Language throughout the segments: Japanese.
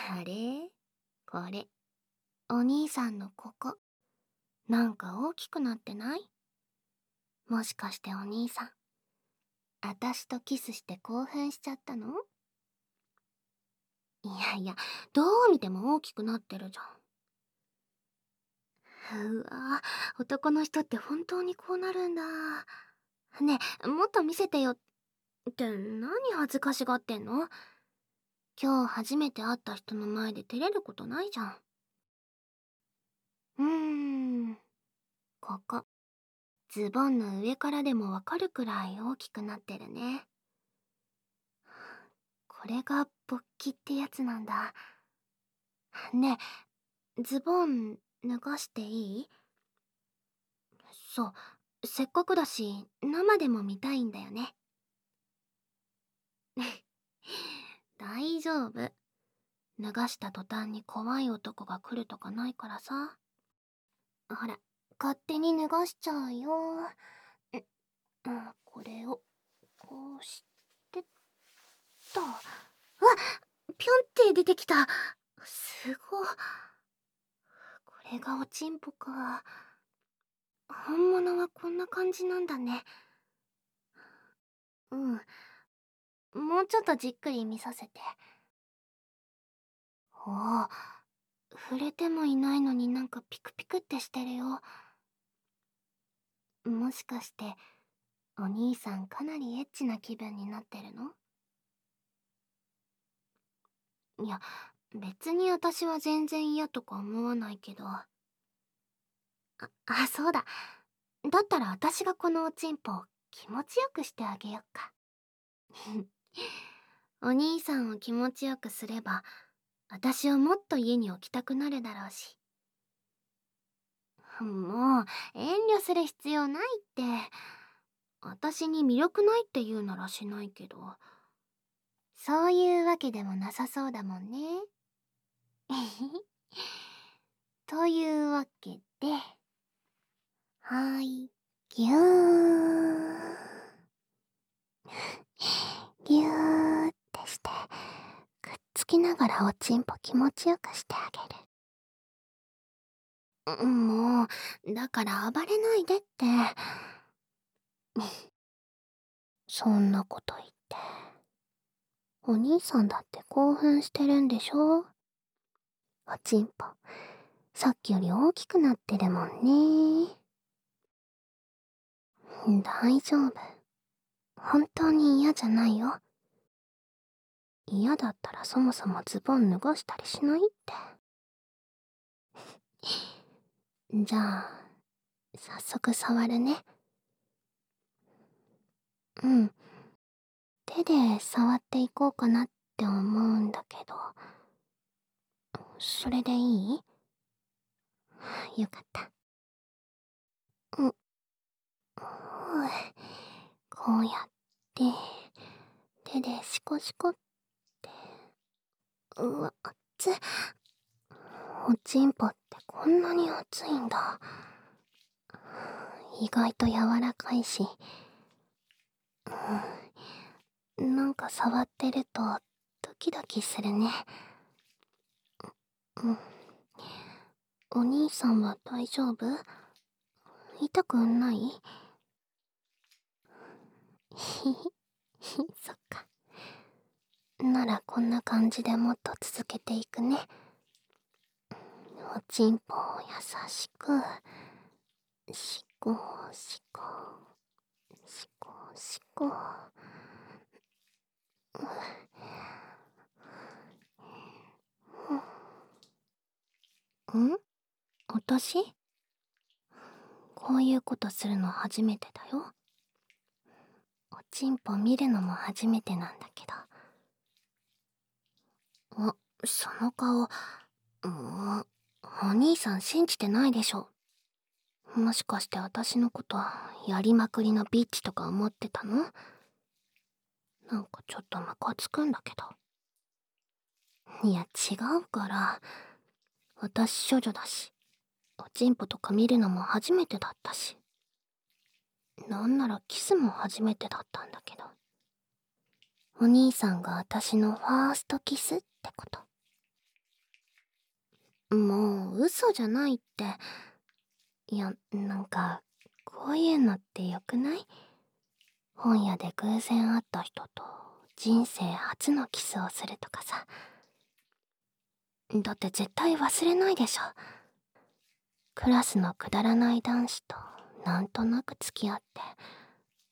あれ、これ、お兄さんのここ、なんか大きくなってない？もしかしてお兄さん、あたしとキスして興奮しちゃったの？いやいや、どう見ても大きくなってるじゃん。うわぁ、男の人って本当にこうなるんだ。ねえ、もっと見せてよ。って何恥ずかしがってんの？今日初めて会った人の前で照れることないじゃん。うーん、ここ。ズボンの上からでもわかるくらい大きくなってるね。これが勃起ってやつなんだ。ねえ、ズボン脱がしていい？そう、せっかくだし生でも見たいんだよね。大丈夫。脱がした途端に怖い男が来るとかないからさ。ほら、勝手に脱がしちゃうよ。これをこうしてっと。ぴょんって出てきた。すご。これがおちんぽか。本物はこんな感じなんだね。うん。もうちょっとじっくり見させて。おお、触れてもいないのになんかピクピクってしてるよ。もしかして、お兄さんかなりエッチな気分になってるの？いや、別に私は全然嫌とか思わないけど。そうだ。だったら私がこのおちんぽを気持ちよくしてあげよっか。お兄さんを気持ちよくすれば、私をもっと家に置きたくなるだろうし。もう、遠慮する必要ないって。私に魅力ないって言うならしないけど。そういうわけでもなさそうだもんね。というわけで、ぎゅー。ぎゅーってして、くっつきながらおちんぽ気持ちよくしてあげる。もう、だから暴れないでって。そんなこと言って。お兄さんだって興奮してるんでしょ？おちんぽ、さっきより大きくなってるもんね。大丈夫。本当に嫌じゃないよ。嫌だったらそもそもズボン脱がしたりしないって。じゃあ、早速触るね。うん。手で触っていこうかなって思うんだけど、それでいい？よかった。こうやって、手でシコシコって、うわ、熱っ。おちんぽってこんなに熱いんだ。意外と柔らかいし、なんか触ってるとドキドキするね。うん。お兄さんは大丈夫？痛くない？ひひ、そっか。ならこんな感じでもっと続けていくね。おちんぽを優しく、しこしこ、しこしこ。私？こういうことするの初めてだよ。おちんぽ見るのも初めてなんだけど。その顔、もう、お兄さん信じてないでしょ。もしかして私のことやりまくりのビッチとか思ってたの？なんかちょっとムカつくんだけど。いや違うから、私処女だし、おちんぽとか見るのも初めてだったし、なんならキスも初めてだったんだけど、お兄さんが私のファーストキスってこと。 もう嘘じゃないって。いや、なんか、こういうのってよくない？本屋で偶然会った人と人生初のキスをするとかさ。だって絶対忘れないでしょ。クラスのくだらない男子となんとなく付き合って、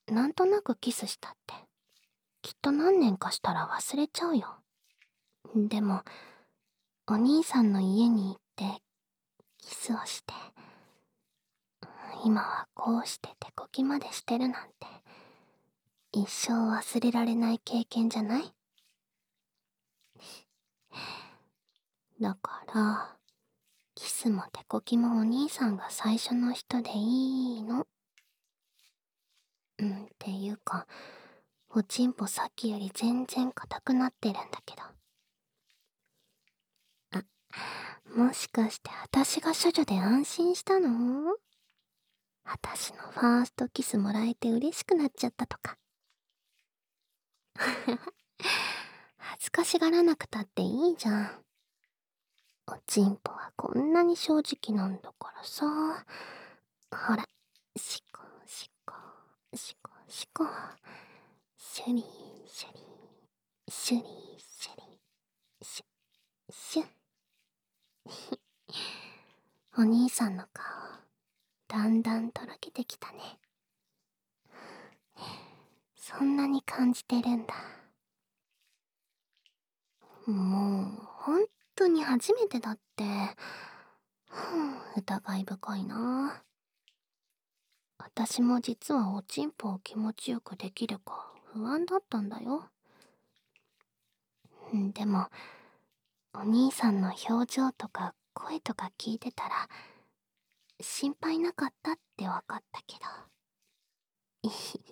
なんとなくキスしたって、きっと何年かしたら忘れちゃうよ。でも、お兄さんの家に行ってキスをして、今はこうして手こきまでしてるなんて、一生忘れられない経験じゃない？だから、キスも手こきもお兄さんが最初の人でいいの。っていうか、おちんぽさっきより全然硬くなってるんだけど。もしかして私が処女で安心したの？私のファーストキスもらえて嬉しくなっちゃったとか。恥ずかしがらなくたっていいじゃん。おちんぽはこんなに正直なんだからさ。ほら、シコシコ、シコシコ、シュリーシュリー、シュリーシュリー、シュシュ。お兄さんの顔、だんだんとろけてきたね。そんなに感じてるんだ。もう、ほんとに初めてだって。疑い深いな。私も実はおちんぽを気持ちよくできるか不安だったんだよ。でも、お兄さんの表情とか声とか聞いてたら、心配なかったってわかったけど。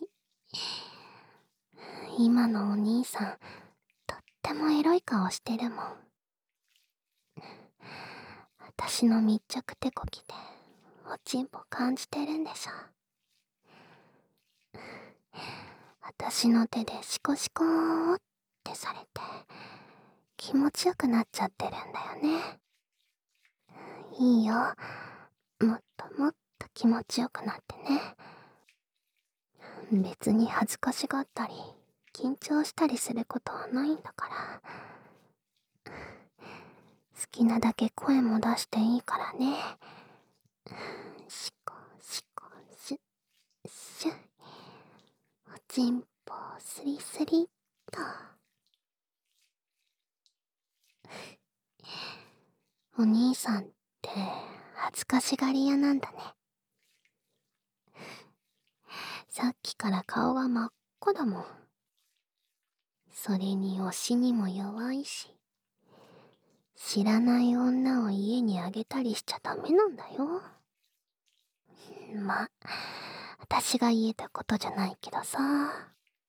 今のお兄さん、とってもエロい顔してるもん。私の密着手こきで、おちんぽ感じてるんでしょ。私の手でシコシコーってされて、気持ちよくなっちゃってるんだよね。いいよ。もっともっと気持ちよくなってね。別に恥ずかしがったり、緊張したりすることはないんだから。好きなだけ声も出していいからね。シコシコシュッシュッ。おちんぽスリスリっと。お兄さんって恥ずかしがり屋なんだね。さっきから顔が真っ赤だもん。それに推しにも弱いし、知らない女を家にあげたりしちゃダメなんだよ。ま、私が言えたことじゃないけどさ。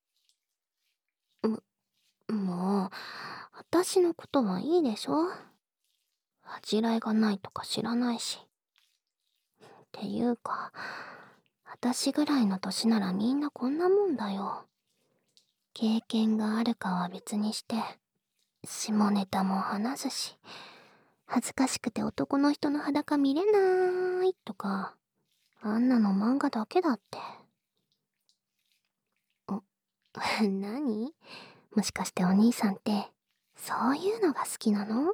もう、私のことはいいでしょ。恥じらいがないとか知らないし。っていうか、私ぐらいの年ならみんなこんなもんだよ。経験があるかは別にして、下ネタも話すし、恥ずかしくて男の人の裸見れないとか、あんなの漫画だけだって。何？もしかしてお兄さんって、そういうのが好きなの？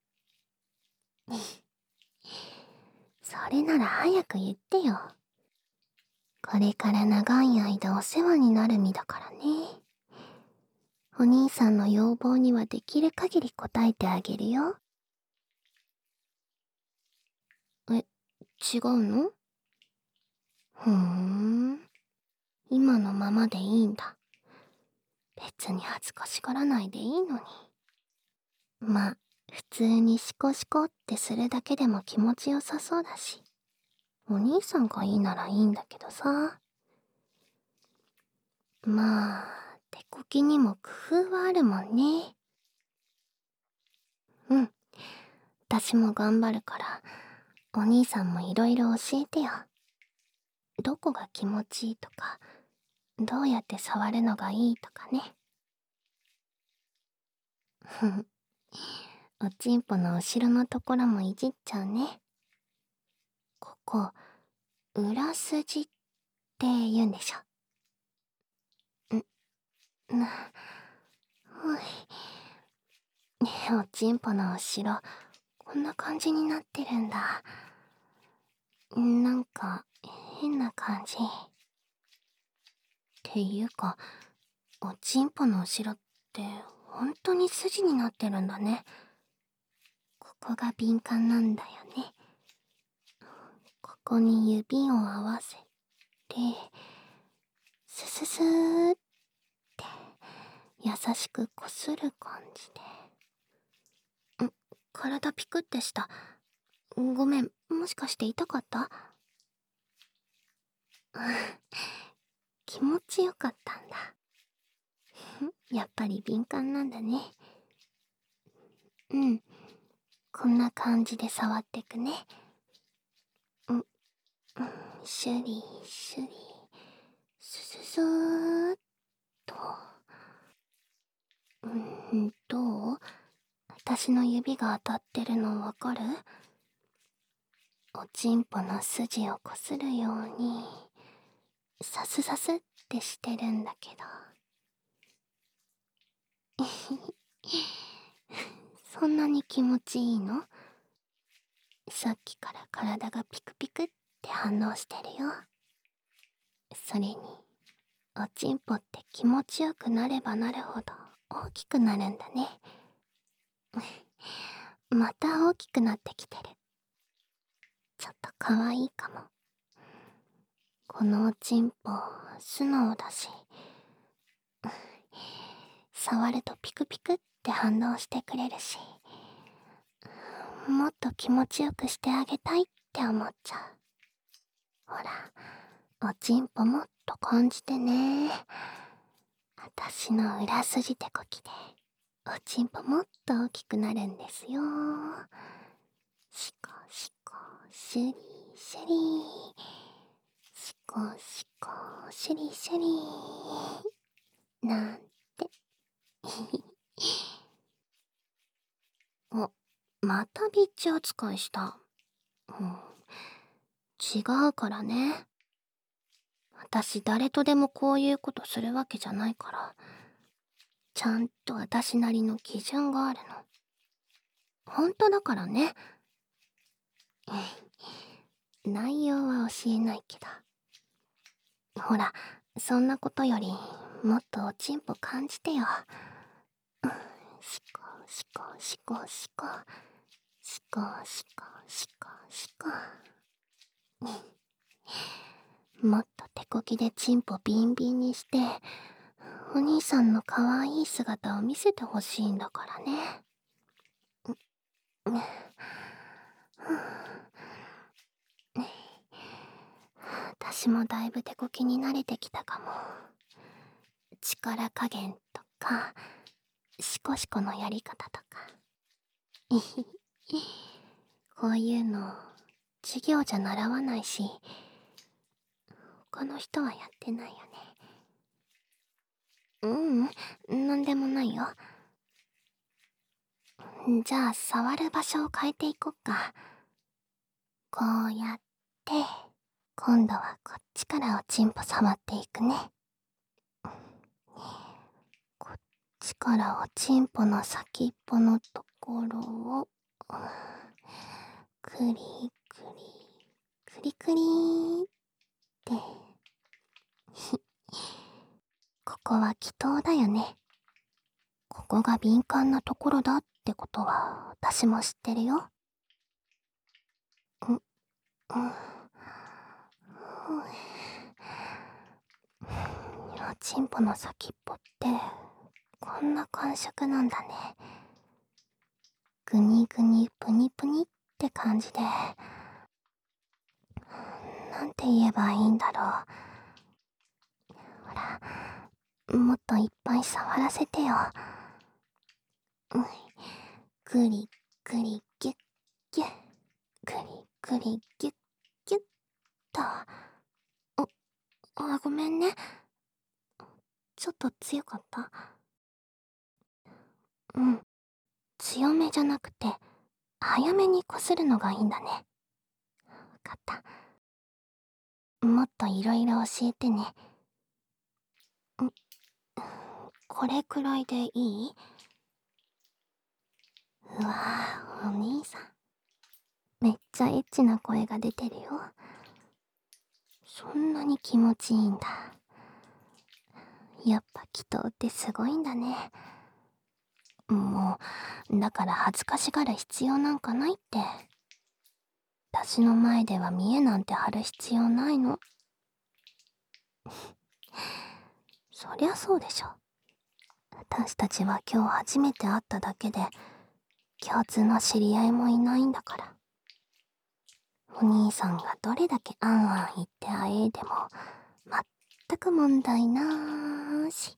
それなら早く言ってよ。これから長い間お世話になる身だからね。お兄さんの要望にはできる限り応えてあげるよ。え、違うの？今のままでいいんだ。別に恥ずかしがらないでいいのに。まあ、普通にシコシコってするだけでも気持ちよさそうだし。お兄さんがいいならいいんだけどさ。まあ、手こきにも工夫はあるもんね。私も頑張るから、お兄さんもいろいろ教えてよ。どこが気持ちいいとか、どうやって触るのがいいとかね。 おちんぽの後ろのところもいじっちゃうね。ここ、裏筋って言うんでしょ。ほい。おちんぽの後ろ、こんな感じになってるんだ。なんか、変な感じ。っていうか、おちんぽの後ろって、本当に筋になってるんだね。ここが敏感なんだよね。ここに指を合わせて、スススーって優しくこする感じで。体ピクってした。ごめん、もしかして痛かった？気持ちよかったんだ。やっぱり敏感なんだね。うん。こんな感じで触ってくね。シュリシュリ、スススーっと。どう？私の指が当たってるのわかる？おちんぽの筋をこするように、サスサスってしてるんだけど。そんなに気持ちいいの？さっきから体がピクピクって反応してるよ。それに、おちんぽって気持ちよくなればなるほど大きくなるんだね。また大きくなってきてる。ちょっとかわいいかも。このおちんぽ、素直だし、触るとピクピクって反応してくれるし、もっと気持ちよくしてあげたいって思っちゃう。ほら、おちんぽもっと感じてね。あたしの裏筋手こきで、おちんぽもっと大きくなるんですよ。シコシコ、シュリシュリ。シコシコ、シュリシュリ。なんて。お、またビッチ扱いした。違うからね。私誰とでもこういうことするわけじゃないから。ちゃんと私なりの基準があるの。本当だからね。内容は教えないけど。ほら、そんなことよりもっとおちんぽ感じてよ。シコシコシコシコ、シコシコシコシコ。もっと手こきでチンポビンビンにして、お兄さんの可愛い姿を見せてほしいんだからね。私もだいぶ手こきに慣れてきたかも。力加減とか、シコシコのやり方とか。こういうの、授業じゃ習わないし、他の人はやってないよね。なんでもないよ。じゃあ、触る場所を変えていこっか。こうやって、今度はこっちからおちんぽ触っていくね。こっちからおちんぽの先っぽのところを、クリクリ、クリクリーって。ここは気筒だよね。ここが敏感なところだってことは私も知ってるよ。おちんぽの先っぽってこんな感触なんだね。グニグニプニプニって感じで、なんて言えばいいんだろう。ほら、もっといっぱい触らせてよ。グリグリギュッギュッ、グリグリギュッギュッと。ごめんね。ちょっと強かった？ 強めじゃなくて、早めにこするのがいいんだね。わかった。もっといろいろ教えてね。これくらいでいい？うわぁ、お兄さん。めっちゃエッチな声が出てるよ。そんなに気持ちいいんだ。やっぱ祈祷ってすごいんだね。もう、だから恥ずかしがる必要なんかないって。私の前では見栄なんて張る必要ないの。そりゃそうでしょ。私たちは今日初めて会っただけで、共通の知り合いもいないんだから。お兄さんがどれだけあんあん言ってあえいでも、全く問題なーし。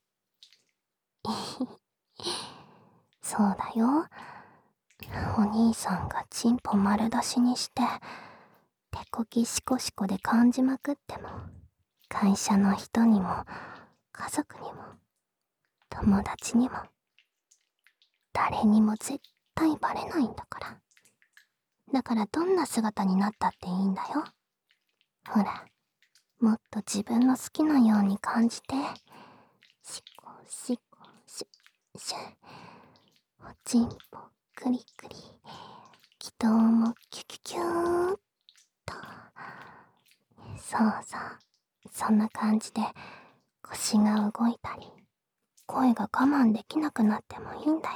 そうだよ。お兄さんがチンポ丸出しにして、手こきシコシコで感じまくっても、会社の人にも、家族にも、友達にも、誰にも絶対バレないんだから。だからどんな姿になったっていいんだよ。ほら、もっと自分の好きなように感じて。シコシコシュシュ。おちんぽクリクリ。気筒もキュキュキューっと。そうそう。そんな感じで腰が動いたり、声が我慢できなくなってもいいんだよ。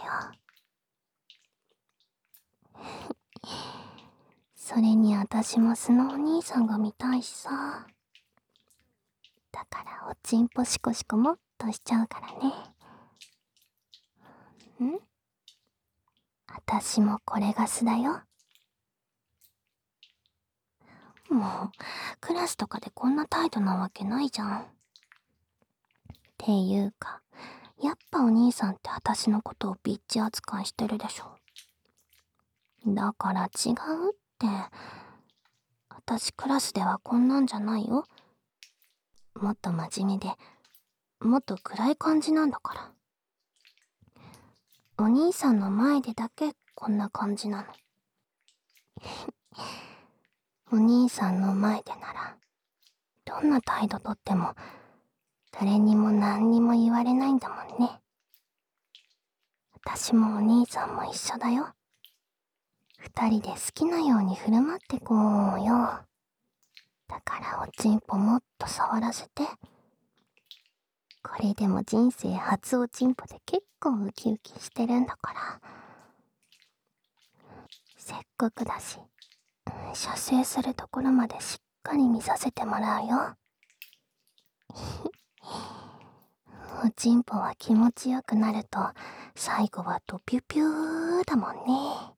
それに私も素のお兄さんが見たいしさ。だからおちんぽシコシコもっとしちゃうからね。私もこれが素だよ。もう、クラスとかでこんな態度なわけないじゃん。っていうか、やっぱお兄さんって私のことをビッチ扱いしてるでしょ。だから違うって。私クラスではこんなんじゃないよ。もっと真面目で、もっと暗い感じなんだから。お兄さんの前でだけこんな感じなの。お兄さんの前でなら、どんな態度とっても、誰にも何にも言われないんだもんね。私もお兄さんも一緒だよ。二人で好きなように振る舞ってこうよ。だからおちんぽもっと触らせて。これでも人生初おちんぽで結構ウキウキしてるんだから。せっかくだし、射精するところまでしっかり見させてもらうよ。おちんぽは気持ちよくなると、最後はドピュピューだもんね。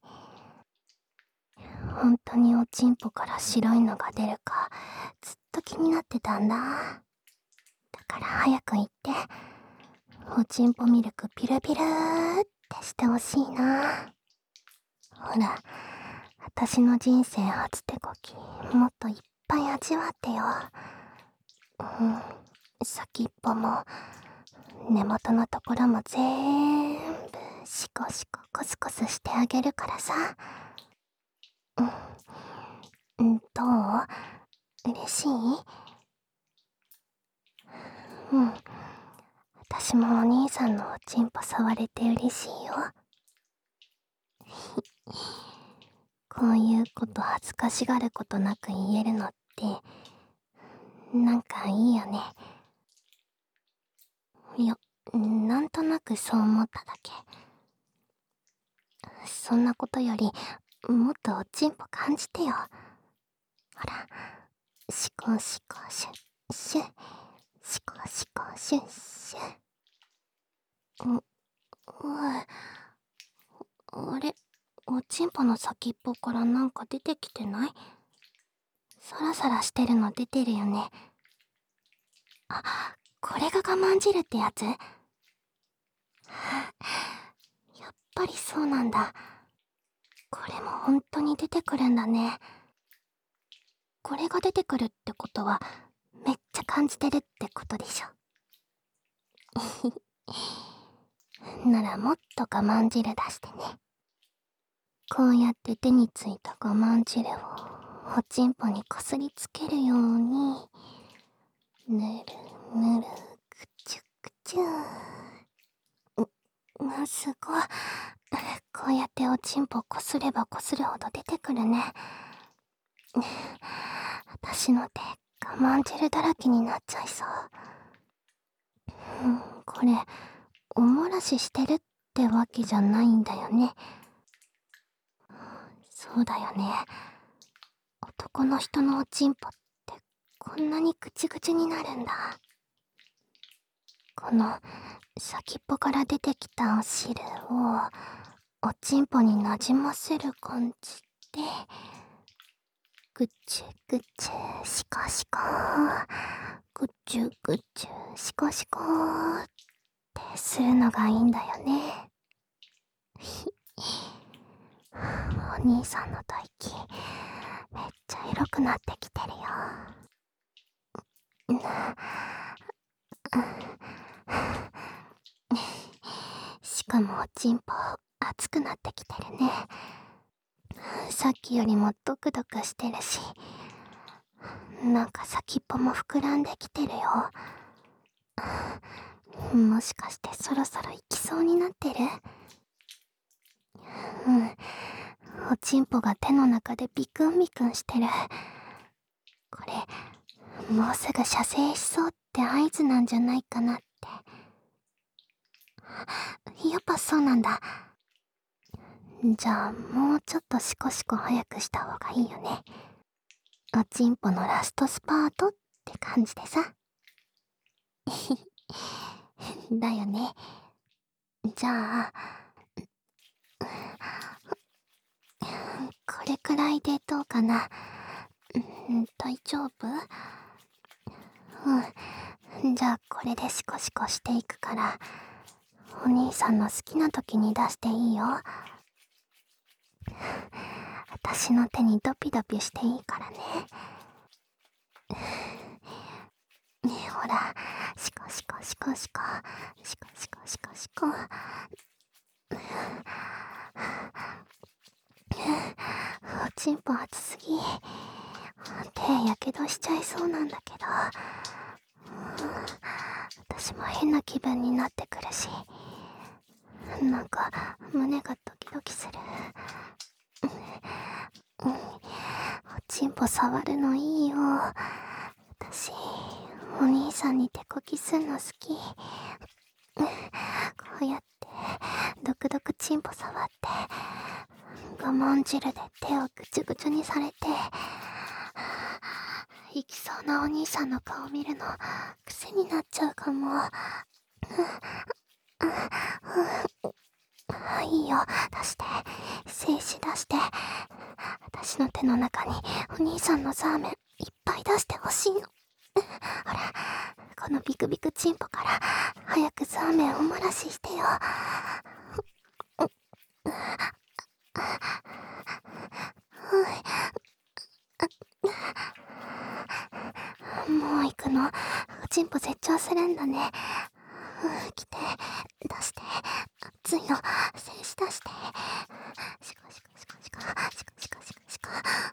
本当におちんぽから白いのが出るか、ずっと気になってたんだ。だから早く行って、おちんぽミルクピルピルーってしてほしいな。ほら、私の人生初手こき、もっといっぱい味わってよ。先っぽも、根元のところも全部、シコシココスコスしてあげるからさ。どう？嬉しい？私もお兄さんのおちんぽ触れて嬉しいよ。こういうこと恥ずかしがることなく言えるのって、なんかいいよね。いや、なんとなくそう思っただけ。そんなことより、もっとおちんぽ感じてよ。ほら、シコシコシュッシュッ、シコシコシュッシュッ。あれ、おちんぽの先っぽからなんか出てきてない？サラサラしてるの出てるよね。あ、これが我慢汁ってやつ？やっぱりそうなんだ。これも本当に出てくるんだね。これが出てくるってことは、めっちゃ感じてるってことでしょ。ならもっと我慢汁出してね。 こうやって手についた我慢汁をおちんぽにこすりつけるように、ぬるぬる、くちゅくちゅ。すごい。こうやっておちんぽこすればこするほど出てくるね。私の手、我慢汁だらけになっちゃいそう。これ、おもらししてるってわけじゃないんだよね。そうだよね。男の人のおちんぽってこんなにぐちぐちになるんだ。この先っぽから出てきたお汁をおちんぽになじませる感じで、ぐちゅぐちゅしこしこ、ぐちゅぐちゅしこしこってするのがいいんだよね。お兄さんの吐息めっちゃエロくなってきてるよ。しかもおちんぽ熱くなってきてるね。さっきよりもドクドクしてるし、なんか先っぽも膨らんできてるよ。もしかしてそろそろ行きそうになってる？おちんぽが手の中でビクンビクンしてる。これ、もうすぐ射精しそうって合図なんじゃないかなって。やっぱそうなんだ。じゃあもうちょっとシコシコ早くした方がいいよね。おちんぽのラストスパートって感じでさ。だよね。じゃあ、これくらいでどうかな。大丈夫？じゃあこれでシコシコしていくから、お兄さんの好きな時に出していいよ。私の手にドピドピしていいからね。ねえほら、シコシコシコシコ、シコシコシコシコ。おちんぽ熱すぎ。手やけどしちゃいそうなんだけど。私も変な気分になってくるし、なんか胸がドキドキする。おちんぽ触るのいいよ。私、お兄さんに手こきすんの好き。こうやってドクドクちんぽ触って、我慢汁で手をぐちゅぐちゅにされて、行きそうなお兄さんの顔見るの癖になっちゃうかも。いいよ、出して、精子出して。私の手の中にお兄さんのザーメンいっぱい出してほしいの。ほら、このビクビクチンポから早くザーメンを漏らししてよ。もう行くの？おちんぽ絶頂するんだね。来て、出して、熱いの、精子出して。シコシコシコシコ、シコシコシコシコ。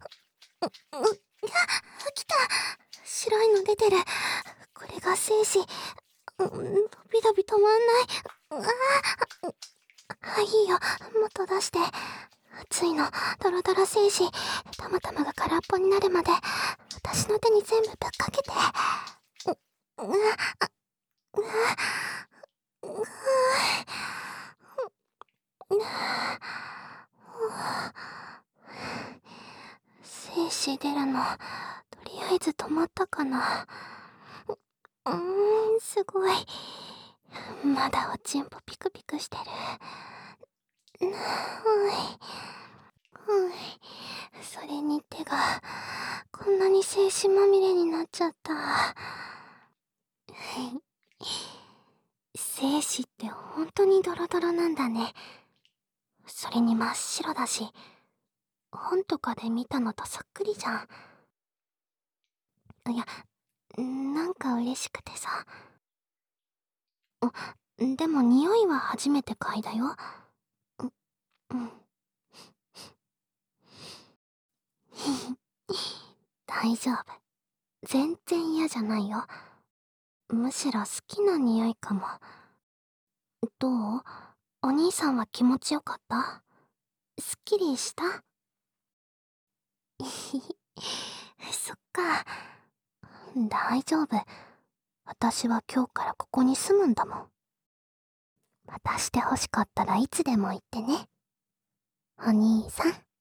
来た！白いの出てる。これが精子。ドビドビ止まんない。いいよ、もっと出して。熱いの、ドロドロ精子。たまたまが空っぽになるまで、私の手に全部ぶっかけて。精子出るの、とりあえず止まったかな。すごい。まだおちんぽピクピクしてる。それに手が、こんなに精子まみれになっちゃった。精子って本当にドロドロなんだね。それに真っ白だし、本とかで見たのとそっくりじゃん。いや、なんか嬉しくてさ。あ、でも匂いは初めて嗅いだよ。 大丈夫。全然嫌じゃないよ。むしろ好きな匂いかも。どう？お兄さんは気持ちよかった？すっきりした？そっか。大丈夫。私は今日からここに住むんだもん。またして欲しかったらいつでも言ってね。お兄さん。